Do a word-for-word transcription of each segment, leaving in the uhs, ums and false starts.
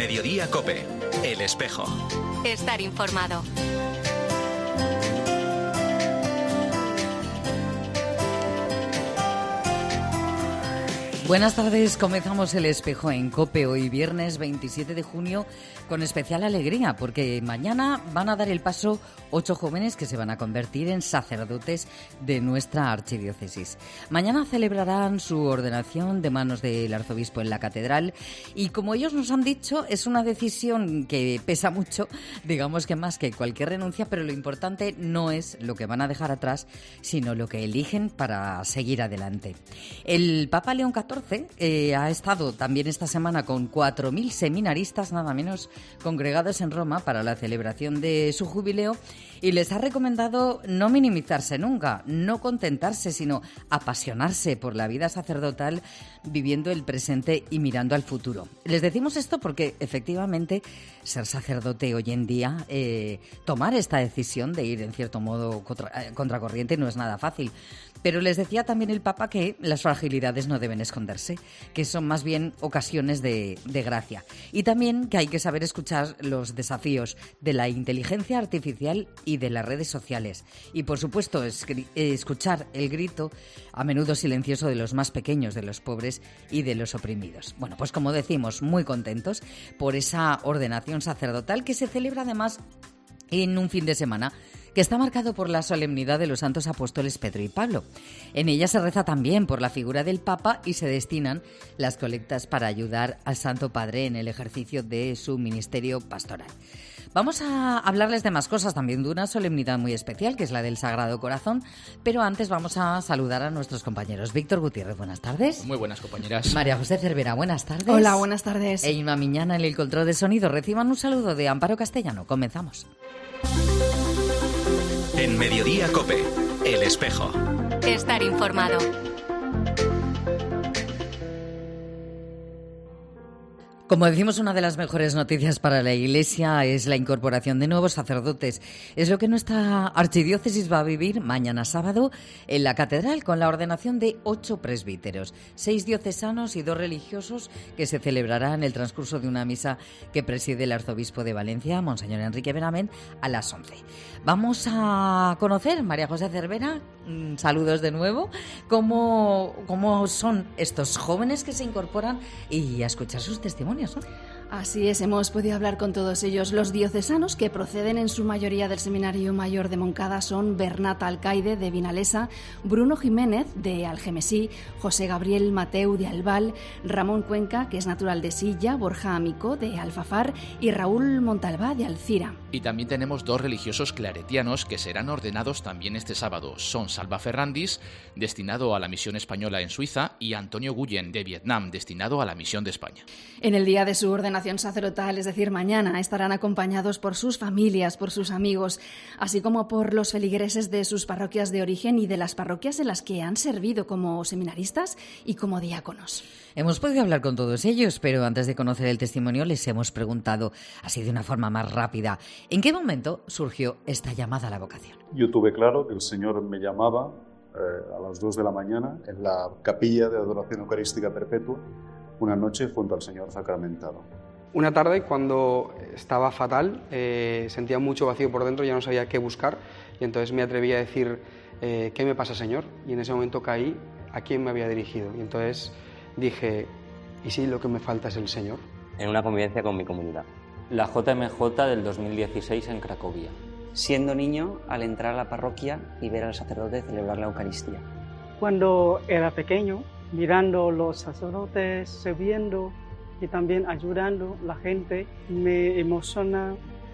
Mediodía COPE, El Espejo. Estar informado. Buenas tardes, comenzamos El Espejo en COPE hoy viernes veintisiete de junio con especial alegría porque mañana van a dar el paso ocho jóvenes que se van a convertir en sacerdotes de nuestra archidiócesis. Mañana celebrarán su ordenación de manos del arzobispo en la catedral y como ellos nos han dicho es una decisión que pesa mucho, digamos que más que cualquier renuncia, pero lo importante no es lo que van a dejar atrás sino lo que eligen para seguir adelante. El Papa León catorce Eh, ha estado también esta semana con cuatro mil seminaristas, nada menos, congregados en Roma para la celebración de su jubileo y les ha recomendado no minimizarse nunca, no contentarse, sino apasionarse por la vida sacerdotal, viviendo el presente y mirando al futuro. Les decimos esto porque, efectivamente, ser sacerdote hoy en día, eh, tomar esta decisión de ir, en cierto modo, contra, eh, contracorriente no es nada fácil. Pero les decía también el Papa que las fragilidades no deben esconderse, que son más bien ocasiones de, de gracia. Y también que hay que saber escuchar los desafíos de la inteligencia artificial y de las redes sociales. Y, por supuesto, escri- escuchar el grito, a menudo silencioso, de los más pequeños, de los pobres y de los oprimidos. Bueno, pues como decimos, muy contentos por esa ordenación sacerdotal que se celebra además en un fin de semana que está marcado por la solemnidad de los santos apóstoles Pedro y Pablo. En ella se reza también por la figura del Papa y se destinan las colectas para ayudar al Santo Padre en el ejercicio de su ministerio pastoral. Vamos a hablarles de más cosas, también de una solemnidad muy especial, que es la del Sagrado Corazón, pero antes vamos a saludar a nuestros compañeros. Víctor Gutiérrez, buenas tardes. Muy buenas, compañeras. María José Cervera, buenas tardes. Hola, buenas tardes. E Inma Miñana en el control de sonido. Reciban un saludo de Amparo Castellano. Comenzamos. En Mediodía COPE, El Espejo. Estar informado. Como decimos, una de las mejores noticias para la Iglesia es la incorporación de nuevos sacerdotes. Es lo que nuestra archidiócesis va a vivir mañana sábado en la catedral con la ordenación de ocho presbíteros, seis diocesanos y dos religiosos que se celebrará en el transcurso de una misa que preside el arzobispo de Valencia, Monseñor Enrique Benavent, a las once. Vamos a conocer, María José Cervera, saludos de nuevo, cómo, cómo son estos jóvenes que se incorporan y a escuchar sus testimonios, ¿no? Así es, hemos podido hablar con todos ellos. Los diocesanos, que proceden en su mayoría del Seminario Mayor de Moncada, son Bernat Alcaide, de Vinalesa, Bruno Jiménez, de Algemesí, José Gabriel Mateu, de Albal, Ramón Cuenca, que es natural de Silla, Borja Amico, de Alfafar, y Raúl Montalbá, de Alcira. Y también tenemos dos religiosos claretianos que serán ordenados también este sábado. Son Salva Ferrandis, destinado a la misión española en Suiza, y Antonio Guyen, de Vietnam, destinado a la misión de España. En el día de su ordenación sacerdotal, es decir, mañana, estarán acompañados por sus familias, por sus amigos, así como por los feligreses de sus parroquias de origen y de las parroquias en las que han servido como seminaristas y como diáconos. Hemos podido hablar con todos ellos, pero antes de conocer el testimonio les hemos preguntado, así de una forma más rápida, ¿en qué momento surgió esta llamada a la vocación? Yo tuve claro que el Señor me llamaba eh, a las dos de la mañana en la capilla de adoración eucarística perpetua, una noche junto al Señor sacramentado. Una tarde, cuando estaba fatal, eh, sentía mucho vacío por dentro, ya no sabía qué buscar, y entonces me atreví a decir, eh, ¿qué me pasa, Señor? Y en ese momento caí a quién me había dirigido, y entonces dije, ¿y si lo que me falta es el Señor? En una convivencia con mi comunidad. La J M J del dos mil dieciséis en Cracovia. Siendo niño, al entrar a la parroquia y ver al sacerdote celebrar la Eucaristía. Cuando era pequeño, mirando los sacerdotes sirviendo y también ayudando a la gente, me emociona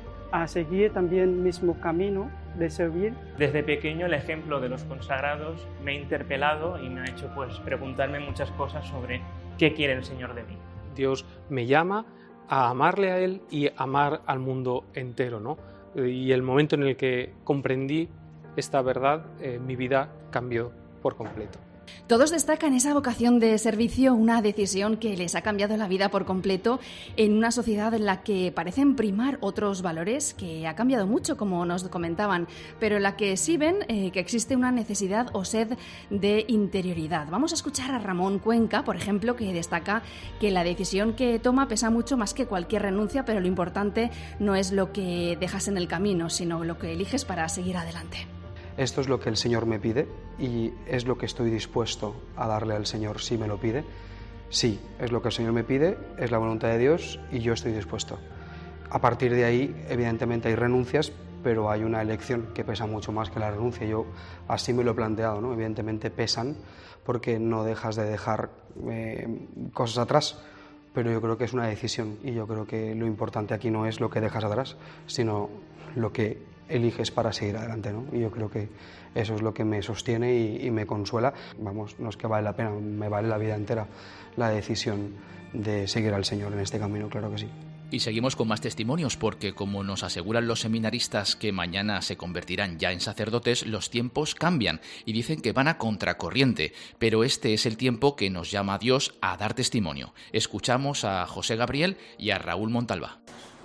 a seguir también el mismo camino de servir. Desde pequeño el ejemplo de los consagrados me ha interpelado y me ha hecho pues preguntarme muchas cosas sobre qué quiere el Señor de mí. Dios me llama a amarle a Él y amar al mundo entero, ¿no? Y el momento en el que comprendí esta verdad, eh, mi vida cambió por completo. Todos destacan esa vocación de servicio, una decisión que les ha cambiado la vida por completo en una sociedad en la que parecen primar otros valores, que ha cambiado mucho, como nos comentaban, pero en la que sí ven eh, que existe una necesidad o sed de interioridad. Vamos a escuchar a Ramón Cuenca, por ejemplo, que destaca que la decisión que toma pesa mucho más que cualquier renuncia, pero lo importante no es lo que dejas en el camino, sino lo que eliges para seguir adelante. Esto es lo que el Señor me pide y es lo que estoy dispuesto a darle al Señor si me lo pide. Sí, es lo que el Señor me pide, es la voluntad de Dios y yo estoy dispuesto. A partir de ahí, evidentemente hay renuncias, pero hay una elección que pesa mucho más que la renuncia. Yo así me lo he planteado, ¿no? Evidentemente pesan porque no dejas de dejar eh, cosas atrás, pero yo creo que es una decisión y yo creo que lo importante aquí no es lo que dejas atrás, sino lo que eliges para seguir adelante, ¿no? Y yo creo que eso es lo que me sostiene y, y me consuela. Vamos, no es que vale la pena, me vale la vida entera la decisión de seguir al Señor en este camino, claro que sí. Y seguimos con más testimonios porque, como nos aseguran los seminaristas que mañana se convertirán ya en sacerdotes, los tiempos cambian y dicen que van a contracorriente, pero este es el tiempo que nos llama a Dios a dar testimonio. Escuchamos a José Gabriel y a Raúl Montalva.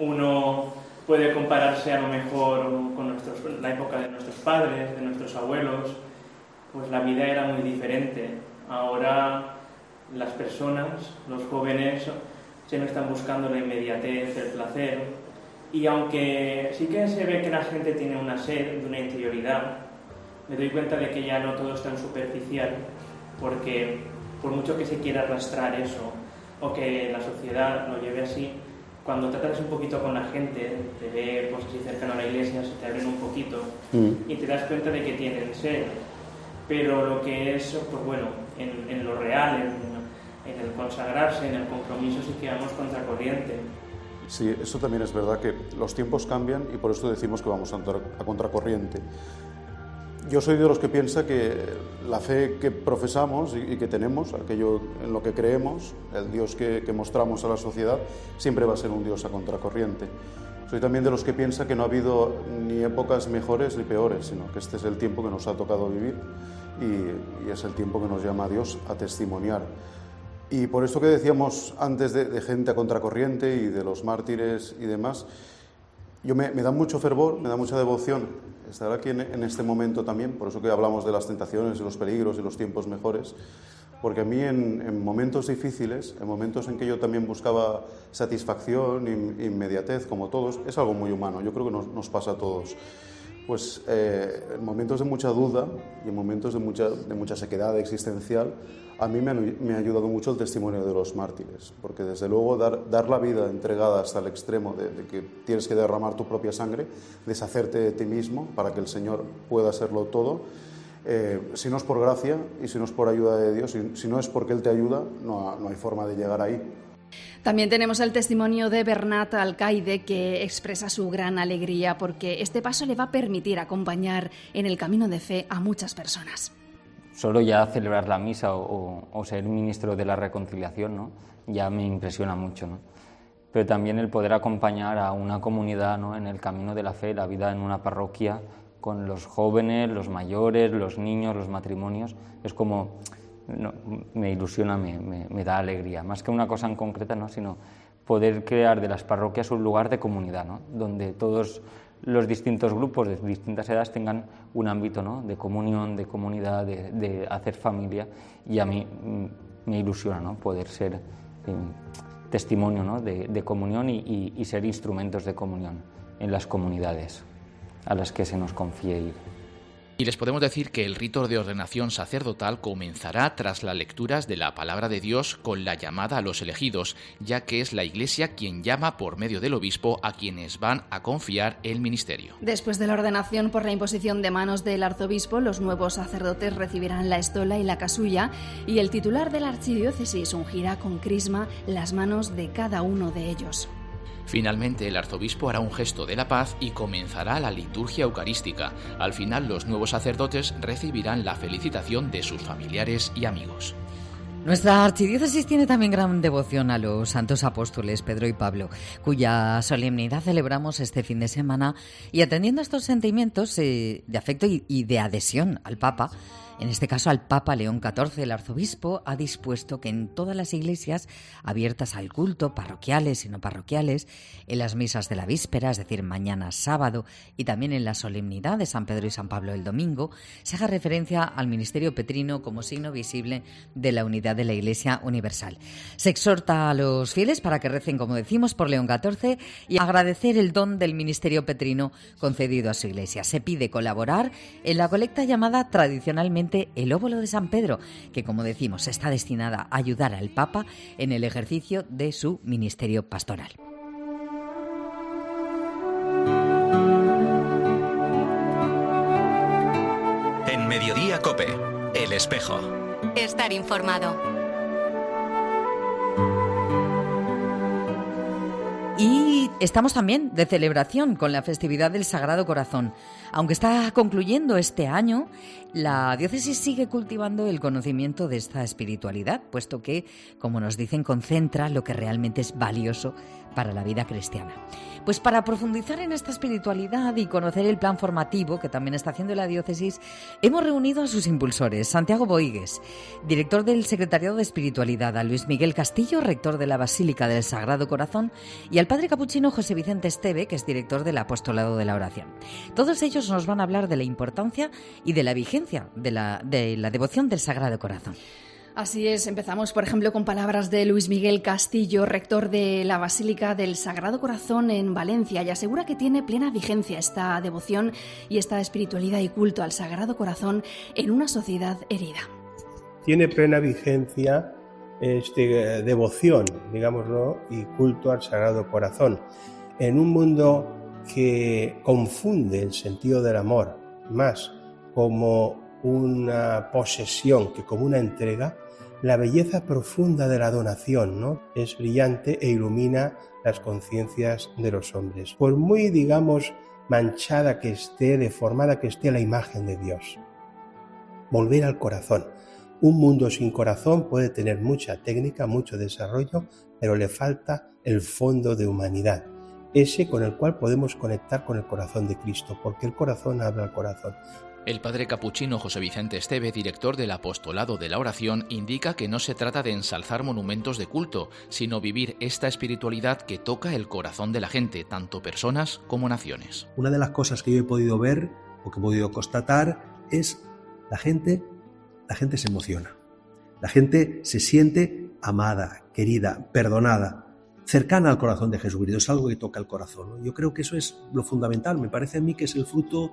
Uno puede compararse a lo mejor con nuestros, la época de nuestros padres, de nuestros abuelos, pues la vida era muy diferente. Ahora las personas, los jóvenes, se no están buscando la inmediatez, el placer, y aunque sí que se ve que la gente tiene una sed de una interioridad, me doy cuenta de que ya no todo es tan superficial, porque por mucho que se quiera arrastrar eso, o que la sociedad lo lleve así, cuando tratas un poquito con la gente, te ve pues así cercano a la iglesia, se te abren un poquito mm. y te das cuenta de que tienen sed. Pero lo que es, pues bueno, en, en lo real, en, en el consagrarse, en el compromiso, sí que vamos contracorriente. Sí, eso también es verdad, que los tiempos cambian y por eso decimos que vamos a, a contracorriente. Yo soy de los que piensa que la fe que profesamos y que tenemos, aquello en lo que creemos, el Dios que, que mostramos a la sociedad, siempre va a ser un Dios a contracorriente. Soy también de los que piensa que no ha habido ni épocas mejores ni peores, sino que este es el tiempo que nos ha tocado vivir y, y es el tiempo que nos llama a Dios a testimoniar. Y por esto que decíamos antes de, de gente a contracorriente y de los mártires y demás, yo me, me da mucho fervor, me da mucha devoción estar aquí en, en este momento también, por eso que hablamos de las tentaciones y los peligros y los tiempos mejores, porque a mí en, en momentos difíciles, en momentos en que yo también buscaba satisfacción e inmediatez, como todos, es algo muy humano, yo creo que nos, nos pasa a todos. Pues eh, en momentos de mucha duda y en momentos de mucha, de mucha sequedad existencial, a mí me ha, me ha ayudado mucho el testimonio de los mártires, porque desde luego dar, dar la vida entregada hasta el extremo de, de que tienes que derramar tu propia sangre, deshacerte de ti mismo para que el Señor pueda hacerlo todo, eh, si no es por gracia y si no es por ayuda de Dios, si, si no es porque Él te ayuda, no, no hay forma de llegar ahí. También tenemos el testimonio de Bernat Alcaide, que expresa su gran alegría porque este paso le va a permitir acompañar en el camino de fe a muchas personas. Solo ya celebrar la misa o, o ser ministro de la reconciliación, ¿no?, ya me impresiona mucho, ¿no? Pero también el poder acompañar a una comunidad, ¿no?, en el camino de la fe, la vida en una parroquia, con los jóvenes, los mayores, los niños, los matrimonios, es como... No, me ilusiona, me, me, me da alegría, más que una cosa en concreta, ¿no?, sino poder crear de las parroquias un lugar de comunidad, ¿no?, donde todos los distintos grupos de distintas edades tengan un ámbito, ¿no?, de comunión, de comunidad, de, de hacer familia, y a mí me ilusiona, ¿no?, poder ser eh, testimonio, ¿no?, de, de comunión y, y, y ser instrumentos de comunión en las comunidades a las que se nos confíe ir. Y les podemos decir que el rito de ordenación sacerdotal comenzará tras las lecturas de la palabra de Dios con la llamada a los elegidos, ya que es la Iglesia quien llama por medio del obispo a quienes van a confiar el ministerio. Después de la ordenación por la imposición de manos del arzobispo, los nuevos sacerdotes recibirán la estola y la casulla, y el titular de la archidiócesis ungirá con crisma las manos de cada uno de ellos. Finalmente, el arzobispo hará un gesto de la paz y comenzará la liturgia eucarística. Al final, los nuevos sacerdotes recibirán la felicitación de sus familiares y amigos. Nuestra archidiócesis tiene también gran devoción a los santos apóstoles Pedro y Pablo, cuya solemnidad celebramos este fin de semana, y atendiendo a estos sentimientos eh, de afecto y, y de adhesión al Papa, En este caso al Papa León catorce, el arzobispo, ha dispuesto que en todas las iglesias abiertas al culto, parroquiales y no parroquiales, en las misas de la víspera, es decir, mañana sábado, y también en la solemnidad de San Pedro y San Pablo el domingo, se haga referencia al ministerio petrino como signo visible de la unidad de la Iglesia universal. Se exhorta a los fieles para que recen, como decimos, por León catorce y agradecer el don del ministerio petrino concedido a su Iglesia. Se pide colaborar en la colecta llamada tradicionalmente el óbolo de San Pedro, que, como decimos, está destinada a ayudar al Papa en el ejercicio de su ministerio pastoral. En Mediodía COPE, El Espejo. Estar informado. Y estamos también de celebración con la festividad del Sagrado Corazón. Aunque está concluyendo este año, la diócesis sigue cultivando el conocimiento de esta espiritualidad, puesto que, como nos dicen, concentra lo que realmente es valioso para la vida cristiana. Pues para profundizar en esta espiritualidad y conocer el plan formativo que también está haciendo la diócesis, hemos reunido a sus impulsores: Santiago Boigues, director del Secretariado de Espiritualidad, a Luis Miguel Castillo, rector de la Basílica del Sagrado Corazón, y al padre capuchino José Vicente Esteve, que es director del Apostolado de la Oración. Todos ellos nos van a hablar de la importancia y de la vigencia de la, de la devoción del Sagrado Corazón. Así es, empezamos por ejemplo con palabras de Luis Miguel Castillo, rector de la Basílica del Sagrado Corazón en Valencia, y asegura que tiene plena vigencia esta devoción y esta espiritualidad y culto al Sagrado Corazón en una sociedad herida. Tiene plena vigencia este, devoción, digámoslo, y culto al Sagrado Corazón en un mundo que confunde el sentido del amor más como una posesión que como una entrega. La belleza profunda de la donación, ¿no?, es brillante e ilumina las conciencias de los hombres. Por muy, digamos, manchada que esté, deformada que esté la imagen de Dios. Volver al corazón. Un mundo sin corazón puede tener mucha técnica, mucho desarrollo, pero le falta el fondo de humanidad, ese con el cual podemos conectar con el corazón de Cristo, porque el corazón habla al corazón. El padre capuchino José Vicente Esteve, director del Apostolado de la Oración, indica que no se trata de ensalzar monumentos de culto, sino vivir esta espiritualidad que toca el corazón de la gente, tanto personas como naciones. Una de las cosas que yo he podido ver o que he podido constatar es la gente, la gente se emociona. La gente se siente amada, querida, perdonada, cercana al corazón de Jesucristo. Es algo que toca el corazón, ¿no? Yo creo que eso es lo fundamental. Me parece a mí que es el fruto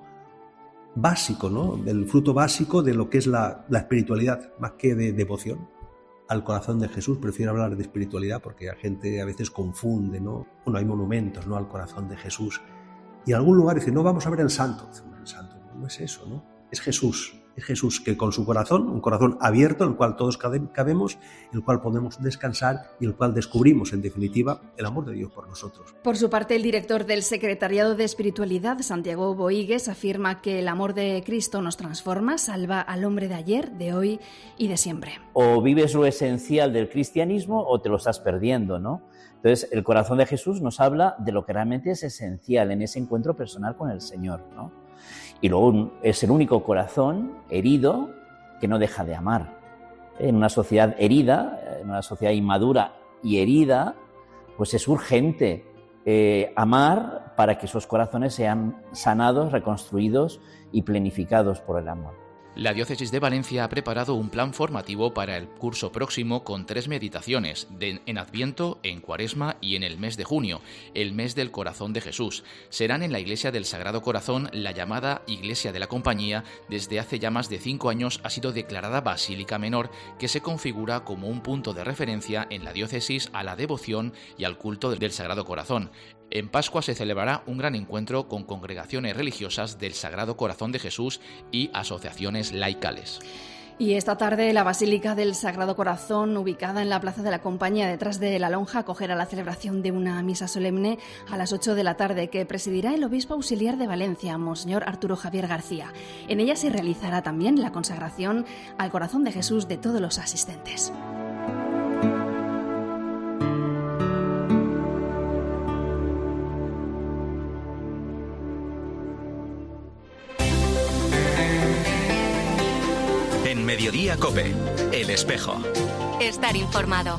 básico, ¿no?, del fruto básico de lo que es la, la espiritualidad, más que de devoción al corazón de Jesús. Prefiero hablar de espiritualidad porque la gente a veces confunde, ¿no? Bueno, hay monumentos, ¿no?, al corazón de Jesús, y en algún lugar dice, no, vamos a ver el santo. El santo no es eso, ¿no? Es Jesús. Es Jesús que con su corazón, un corazón abierto, en el cual todos cabemos, en el cual podemos descansar y en el cual descubrimos, en definitiva, el amor de Dios por nosotros. Por su parte, el director del Secretariado de Espiritualidad, Santiago Boigues, afirma que el amor de Cristo nos transforma, salva al hombre de ayer, de hoy y de siempre. O vives lo esencial del cristianismo o te lo estás perdiendo, ¿no? Entonces, el corazón de Jesús nos habla de lo que realmente es esencial en ese encuentro personal con el Señor, ¿no? Y luego es el único corazón herido que no deja de amar. En una sociedad herida, en una sociedad inmadura y herida, pues es urgente eh, amar para que esos corazones sean sanados, reconstruidos y plenificados por el amor. La Diócesis de Valencia ha preparado un plan formativo para el curso próximo con tres meditaciones, de, en Adviento, en Cuaresma y en el mes de junio, el mes del Corazón de Jesús. Serán en la Iglesia del Sagrado Corazón, la llamada Iglesia de la Compañía. Desde hace ya más de cinco años ha sido declarada Basílica Menor, que se configura como un punto de referencia en la diócesis a la devoción y al culto del Sagrado Corazón. En Pascua se celebrará un gran encuentro con congregaciones religiosas del Sagrado Corazón de Jesús y asociaciones laicales. Y esta tarde la Basílica del Sagrado Corazón, ubicada en la Plaza de la Compañía detrás de la Lonja, acogerá la celebración de una misa solemne a las ocho de la tarde que presidirá el obispo auxiliar de Valencia, Monseñor Arturo Javier García. En ella se realizará también la consagración al Corazón de Jesús de todos los asistentes. Mediodía COPE, El Espejo. Estar informado.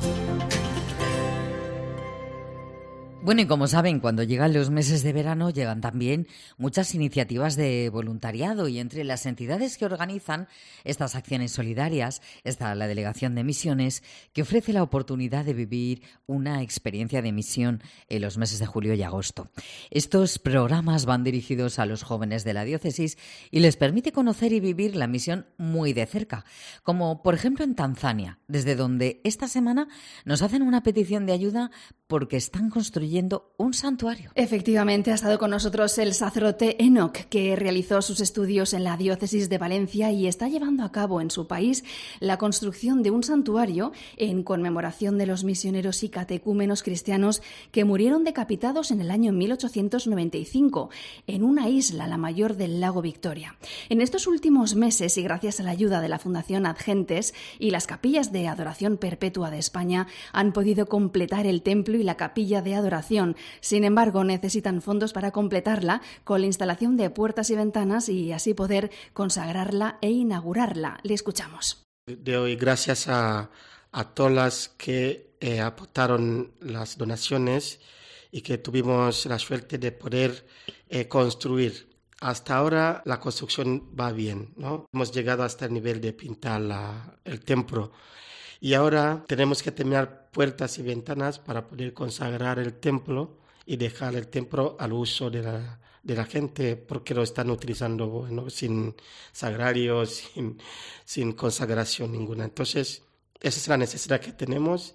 Bueno, y como saben, cuando llegan los meses de verano llegan también muchas iniciativas de voluntariado, y entre las entidades que organizan estas acciones solidarias está la Delegación de Misiones, que ofrece la oportunidad de vivir una experiencia de misión en los meses de julio y agosto. Estos programas van dirigidos a los jóvenes de la diócesis y les permite conocer y vivir la misión muy de cerca, como por ejemplo en Tanzania, desde donde esta semana nos hacen una petición de ayuda porque están construyendo un santuario. Efectivamente, ha estado con nosotros el sacerdote Enoch, que realizó sus estudios en la diócesis de Valencia y está llevando a cabo en su país la construcción de un santuario en conmemoración de los misioneros y catecúmenos cristianos que murieron decapitados en el año mil ochocientos noventa y cinco en una isla, la mayor del lago Victoria. En estos últimos meses, y gracias a la ayuda de la Fundación Ad Gentes y las capillas de adoración perpetua de España, han podido completar el templo y la capilla de adoración. Sin embargo, necesitan fondos para completarla con la instalación de puertas y ventanas y así poder consagrarla e inaugurarla. Le escuchamos. Doy gracias a, a todas las que eh, aportaron las donaciones y que tuvimos la suerte de poder eh, construir. Hasta ahora la construcción va bien, ¿no? Hemos llegado hasta el nivel de pintar la, el templo. Y ahora tenemos que terminar puertas y ventanas para poder consagrar el templo y dejar el templo al uso de la, de la gente, porque lo están utilizando, bueno, sin sagrario, sin, sin consagración ninguna. Entonces, esa es la necesidad que tenemos,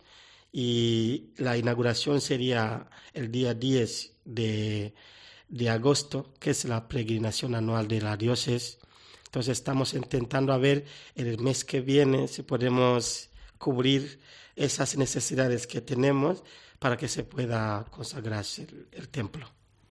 y la inauguración sería el día diez de, de agosto, que es la peregrinación anual de la diócesis. Entonces, estamos intentando a ver el mes que viene si podemos cubrir esas necesidades que tenemos para que se pueda consagrarse el, el templo.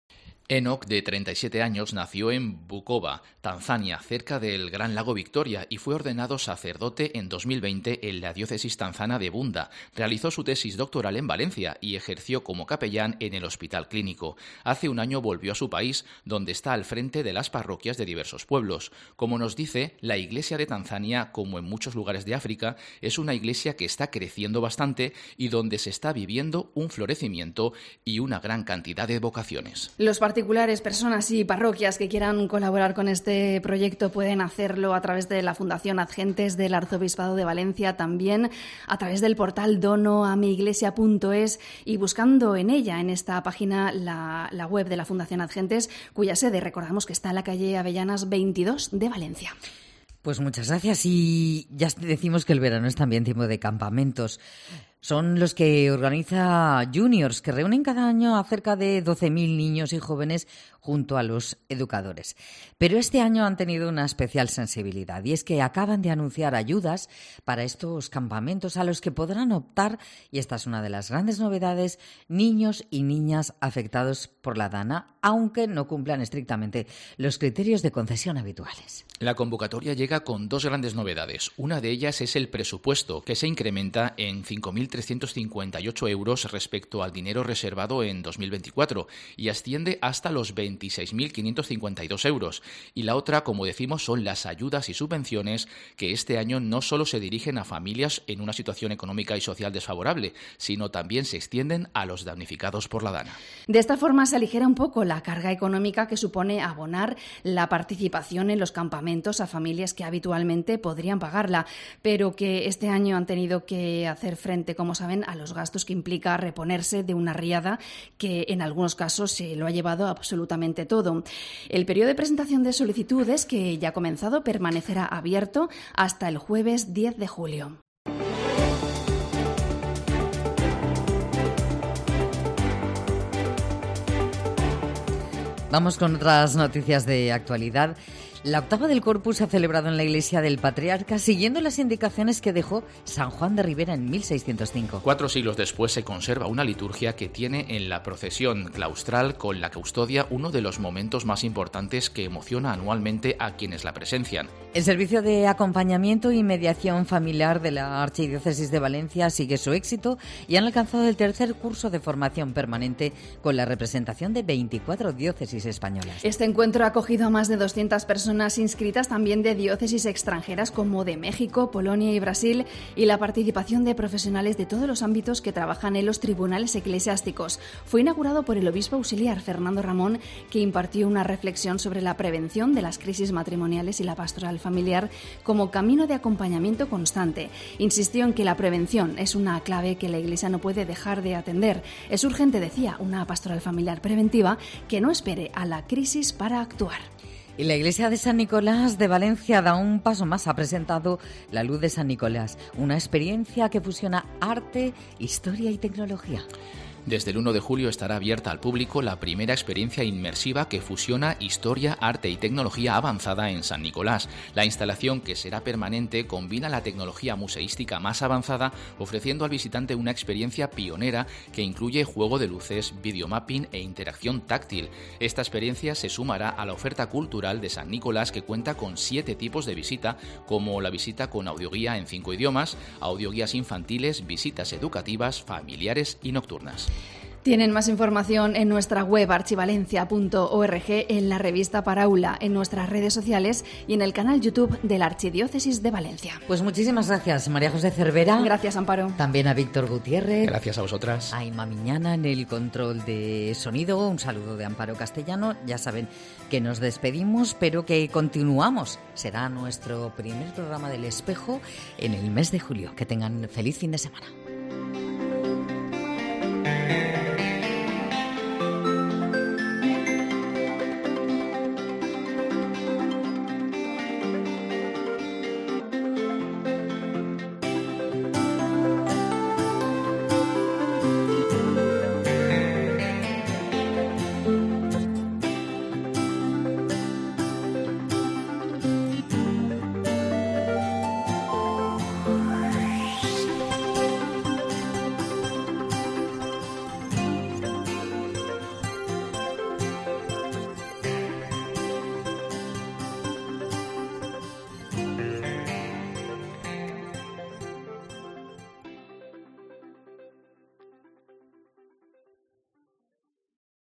Enoch, de treinta y siete años, nació en Bukoba, Tanzania, cerca del Gran Lago Victoria, y fue ordenado sacerdote en dos mil veinte en la diócesis tanzana de Bunda. Realizó su tesis doctoral en Valencia y ejerció como capellán en el Hospital Clínico. Hace un año volvió a su país, donde está al frente de las parroquias de diversos pueblos. Como nos dice, la Iglesia de Tanzania, como en muchos lugares de África, es una iglesia que está creciendo bastante y donde se está viviendo un florecimiento y una gran cantidad de vocaciones. Los particulares, personas y parroquias que quieran colaborar con este proyecto pueden hacerlo a través de la Fundación Ad Gentes del Arzobispado de Valencia, también a través del portal dono a mi iglesia punto es, y buscando en ella, en esta página, la, la web de la Fundación Ad Gentes, cuya sede, recordamos que está en la calle Avellanas veintidós de Valencia. Pues muchas gracias, y ya decimos que el verano es también tiempo de campamentos. Son los que organiza Juniors, que reúnen cada año a cerca de doce mil niños y jóvenes junto a los educadores. Pero este año han tenido una especial sensibilidad, y es que acaban de anunciar ayudas para estos campamentos a los que podrán optar, y esta es una de las grandes novedades, niños y niñas afectados por la DANA, aunque no cumplan estrictamente los criterios de concesión habituales. La convocatoria llega con dos grandes novedades. Una de ellas es el presupuesto, que se incrementa en cinco mil trescientos cincuenta y ocho euros respecto al dinero reservado en dos mil veinticuatro y asciende hasta los veintiséis mil quinientos cincuenta y dos euros. Y la otra, como decimos, son las ayudas y subvenciones, que este año no solo se dirigen a familias en una situación económica y social desfavorable, sino también se extienden a los damnificados por la DANA. De esta forma se aligera un poco la carga económica que supone abonar la participación en los campamentos a familias que habitualmente podrían pagarla, pero que este año han tenido que hacer frente, como saben, a los gastos que implica reponerse de una riada que en algunos casos se lo ha llevado absolutamente todo. El periodo de presentación de solicitudes, que ya ha comenzado, permanecerá abierto hasta el jueves diez de julio. Vamos con otras noticias de actualidad. La octava del Corpus se ha celebrado en la iglesia del Patriarca, siguiendo las indicaciones que dejó San Juan de Ribera en mil seiscientos cinco. Cuatro siglos después se conserva una liturgia que tiene en la procesión claustral con la custodia uno de los momentos más importantes que emociona anualmente a quienes la presencian. El servicio de acompañamiento y mediación familiar de la Archidiócesis de Valencia sigue su éxito y han alcanzado el tercer curso de formación permanente con la representación de veinticuatro diócesis españolas. Este encuentro ha acogido a más de doscientas personas personas inscritas también de diócesis extranjeras como de México, Polonia y Brasil, y la participación de profesionales de todos los ámbitos que trabajan en los tribunales eclesiásticos. Fue inaugurado por el obispo auxiliar Fernando Ramón, que impartió una reflexión sobre la prevención de las crisis matrimoniales y la pastoral familiar como camino de acompañamiento constante. Insistió en que la prevención es una clave que la Iglesia no puede dejar de atender. Es urgente, decía, una pastoral familiar preventiva que no espere a la crisis para actuar. Y la Iglesia de San Nicolás de Valencia da un paso más. Ha presentado La Luz de San Nicolás, una experiencia que fusiona arte, historia y tecnología. Desde el uno de julio estará abierta al público la primera experiencia inmersiva que fusiona historia, arte y tecnología avanzada en San Nicolás. La instalación, que será permanente, combina la tecnología museística más avanzada, ofreciendo al visitante una experiencia pionera que incluye juego de luces, videomapping e interacción táctil. Esta experiencia se sumará a la oferta cultural de San Nicolás, que cuenta con siete tipos de visita, como la visita con audioguía en cinco idiomas, audioguías infantiles, visitas educativas, familiares y nocturnas. Tienen más información en nuestra web archivalencia punto org, en la revista Paraula, en nuestras redes sociales y en el canal YouTube de la Archidiócesis de Valencia. Pues muchísimas gracias, María José Cervera. Gracias, Amparo. También a Víctor Gutiérrez. Gracias a vosotras. A Inma Miñana en el control de sonido. Un saludo de Amparo Castellano. Ya saben que nos despedimos, pero que continuamos. Será nuestro primer programa del Espejo en el mes de julio. Que tengan feliz fin de semana.